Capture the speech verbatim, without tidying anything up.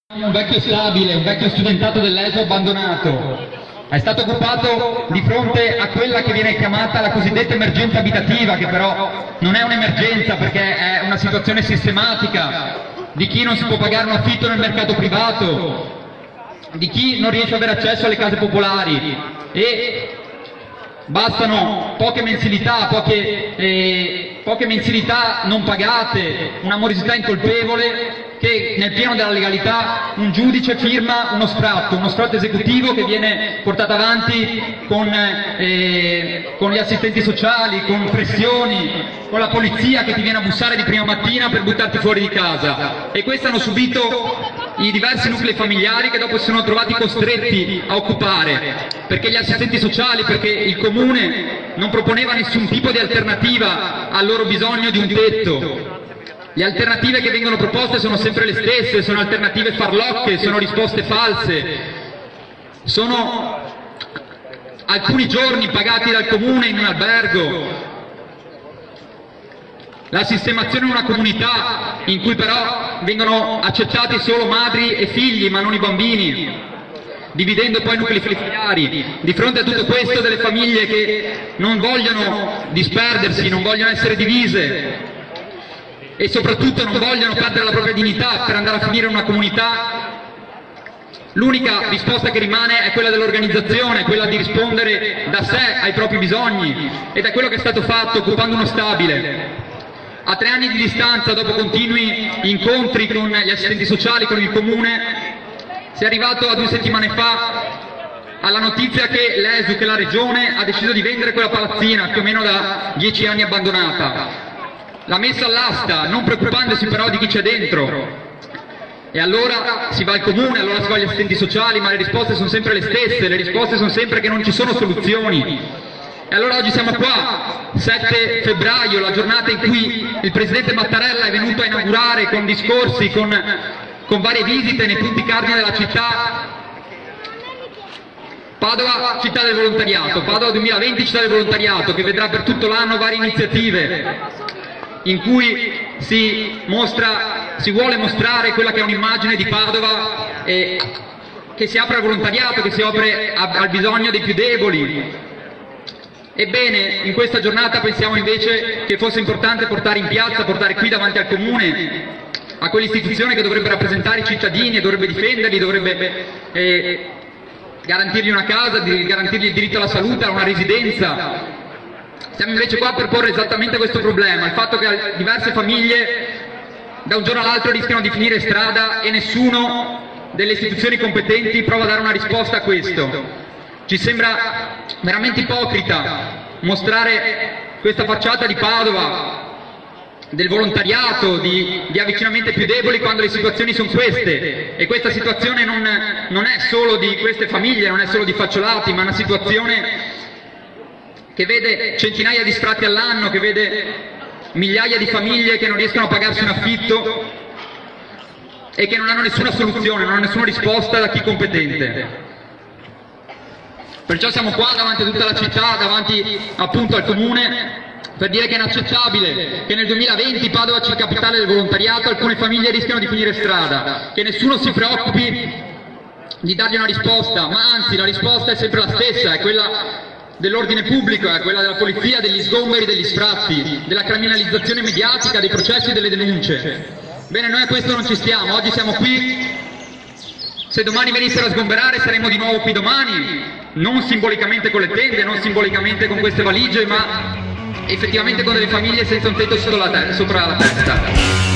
Un vecchio stabile, un vecchio studentato dell'E S O abbandonato. È stato occupato di fronte a quella che viene chiamata la cosiddetta emergenza abitativa, che però non è un'emergenza perché è una situazione sistematica di chi non si può pagare un affitto nel mercato privato, di chi non riesce ad avere accesso alle case popolari e bastano poche mensilità, poche, eh, poche mensilità non pagate, una morosità incolpevole, che nel pieno della legalità un giudice firma uno sfratto, uno sfratto esecutivo che viene portato avanti con, eh, con gli assistenti sociali, con pressioni, con la polizia che ti viene a bussare di prima mattina per buttarti fuori di casa. E questo hanno subito i diversi nuclei familiari che dopo si sono trovati costretti a occupare, perché gli assistenti sociali, perché il comune non proponeva nessun tipo di alternativa al loro bisogno di un tetto. Le alternative che vengono proposte sono sempre le stesse, sono alternative farlocche, sono risposte false, sono alcuni giorni pagati dal comune in un albergo, la sistemazione in una comunità in cui però vengono accettati solo madri e figli ma non i bambini, dividendo poi i nuclei familiari. Di fronte a tutto questo, delle famiglie che non vogliono disperdersi, non vogliono essere divise e soprattutto non vogliono perdere la propria dignità per andare a finire in una comunità, l'unica risposta che rimane è quella dell'organizzazione, quella di rispondere da sé ai propri bisogni, ed è quello che è stato fatto occupando uno stabile. A tre anni di distanza, dopo continui incontri con gli assistenti sociali, con il comune, si è arrivato a due settimane fa alla notizia che l'E S U, che la regione, ha deciso di vendere quella palazzina più o meno da dieci anni abbandonata. L'ha messa all'asta, non preoccupandosi però di chi c'è dentro. E allora si va al comune, allora si va agli assistenti sociali, ma le risposte sono sempre le stesse, le risposte sono sempre che non ci sono soluzioni. E allora oggi siamo qua, sette febbraio, la giornata in cui il presidente Mattarella è venuto a inaugurare con discorsi, con, con varie visite nei punti cardine della città, Padova città del volontariato, Padova duemilaventi città del volontariato, che vedrà per tutto l'anno varie iniziative in cui si mostra, si vuole mostrare quella che è un'immagine di Padova eh, che si apre al volontariato, che si apre a, al bisogno dei più deboli. Ebbene, in questa giornata pensiamo invece che fosse importante portare in piazza, portare qui davanti al comune, a quell'istituzione che dovrebbe rappresentare i cittadini e dovrebbe difenderli, dovrebbe eh, garantirgli una casa, garantirgli il diritto alla salute, a una residenza. Siamo invece qua per porre esattamente questo problema, il fatto che diverse famiglie da un giorno all'altro rischiano di finire in strada e nessuno delle istituzioni competenti prova a dare una risposta a questo. Ci sembra veramente ipocrita mostrare questa facciata di Padova, del volontariato, di, di avvicinamento ai più deboli, quando le situazioni sono queste. E questa situazione non, non è solo di queste famiglie, non è solo di Facciolati, ma è una situazione che vede centinaia di sfratti all'anno, che vede migliaia di famiglie che non riescono a pagarsi un affitto e che non hanno nessuna soluzione, non hanno nessuna risposta da chi competente. Perciò siamo qua davanti a tutta la città, davanti appunto al comune, per dire che è inaccettabile che nel duemilaventi Padova, capitale del volontariato, alcune famiglie rischiano di finire strada, che nessuno si preoccupi di dargli una risposta, ma anzi la risposta è sempre la stessa, è quella dell'ordine pubblico, è quella della polizia, degli sgomberi, degli sfratti, della criminalizzazione mediatica, dei processi e delle denunce. Bene, noi a questo non ci stiamo, oggi siamo qui, se domani venissero a sgomberare saremo di nuovo qui domani, non simbolicamente con le tende, non simbolicamente con queste valigie, ma effettivamente con delle famiglie senza un tetto sopra la testa.